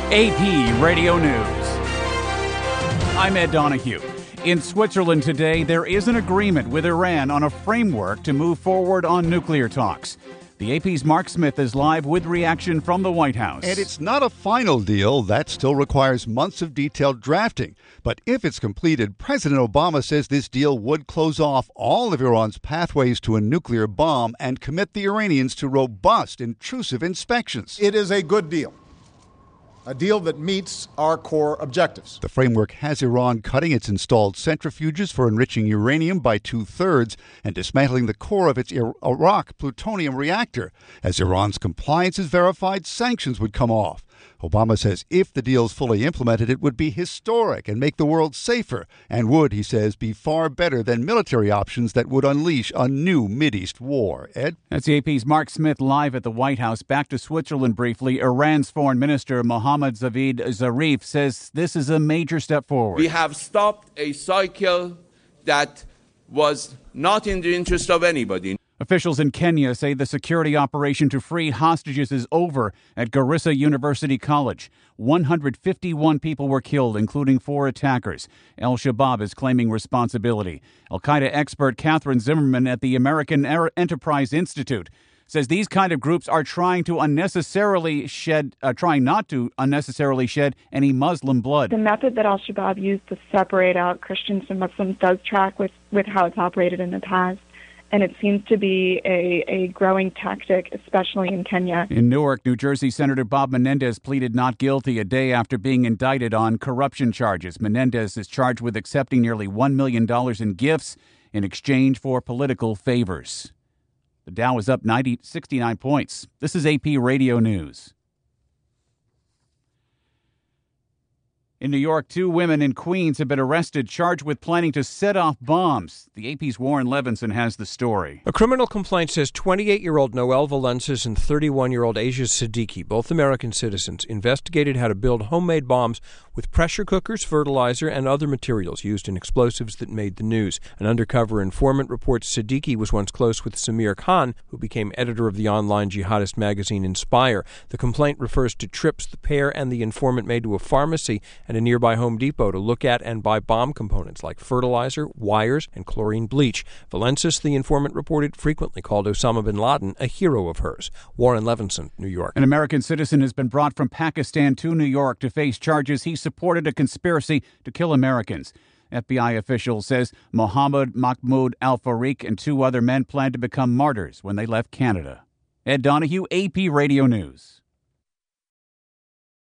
AP Radio News. I'm Ed Donahue. In Switzerland today, there is an agreement with Iran on a framework to move forward on nuclear talks. The AP's Mark Smith is live with reaction from the White House. And it's not a final deal. That still requires months of detailed drafting. But if it's completed, President Obama says this deal would close off all of Iran's pathways to a nuclear bomb and commit the Iranians to robust, intrusive inspections. It is a good deal. A deal that meets our core objectives. The framework has Iran cutting its installed centrifuges for enriching uranium by 2/3 and dismantling the core of its Iraq plutonium reactor. As Iran's compliance is verified, sanctions would come off. Obama says if the deal is fully implemented, it would be historic and make the world safer and would, he says, be far better than military options that would unleash a new Mideast war. Ed? That's the AP's Mark Smith live at the White House. Back to Switzerland briefly. Iran's Foreign Minister Mohammad Javad Zarif says this is a major step forward. We have stopped a cycle that was not in the interest of anybody. Officials in Kenya say the security operation to free hostages is over at Garissa University College. 151 people were killed, including 4 attackers. Al-Shabaab is claiming responsibility. Al-Qaeda expert Catherine Zimmerman at the American Enterprise Institute says these kind of groups are trying not to unnecessarily shed any Muslim blood. The method that Al-Shabaab used to separate out Christians and Muslims does track with how it's operated in the past. And it seems to be a growing tactic, especially in Kenya. In Newark, New Jersey, Senator Bob Menendez pleaded not guilty a day after being indicted on corruption charges. Menendez is charged with accepting nearly $1 million in gifts in exchange for political favors. The Dow is up 69 points. This is AP Radio News. In New York, 2 women in Queens have been arrested, charged with planning to set off bombs. The AP's Warren Levinson has the story. A criminal complaint says 28-year-old Noelle Valencias and 31-year-old Asia Siddiqui, both American citizens, investigated how to build homemade bombs with pressure cookers, fertilizer, and other materials used in explosives that made the news. An undercover informant reports Siddiqui was once close with Samir Khan, who became editor of the online jihadist magazine Inspire. The complaint refers to trips the pair and the informant made to a pharmacy and a nearby Home Depot to look at and buy bomb components like fertilizer, wires, and chlorine bleach. Valencias, the informant reported, frequently called Osama bin Laden a hero of hers. Warren Levinson, New York. An American citizen has been brought from Pakistan to New York to face charges he supported a conspiracy to kill Americans. FBI official says Mohammed Mahmoud Al-Fariq and 2 other men plan to become martyrs when they left Canada. Ed Donahue, AP Radio News.